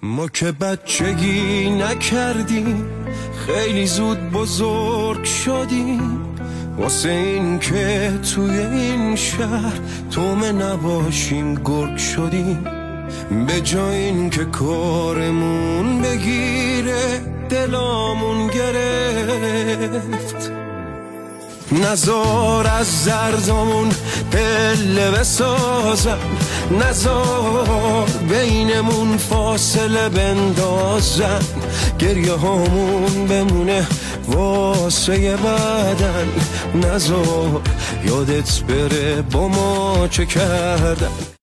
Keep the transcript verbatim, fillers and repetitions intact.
ما که بچگی نکردیم، خیلی زود بزرگ شدیم، واسه این که توی این شهر تومه نباشیم گرگ شدیم. به جای این که کارمون بگیره دلامون گرفت، نزار از زردامون پله بسازن، نزار بینمون فاصله بندازن، گریه هامون بمونه واسه بعدن، نزار یادت بره با ما چه کردن.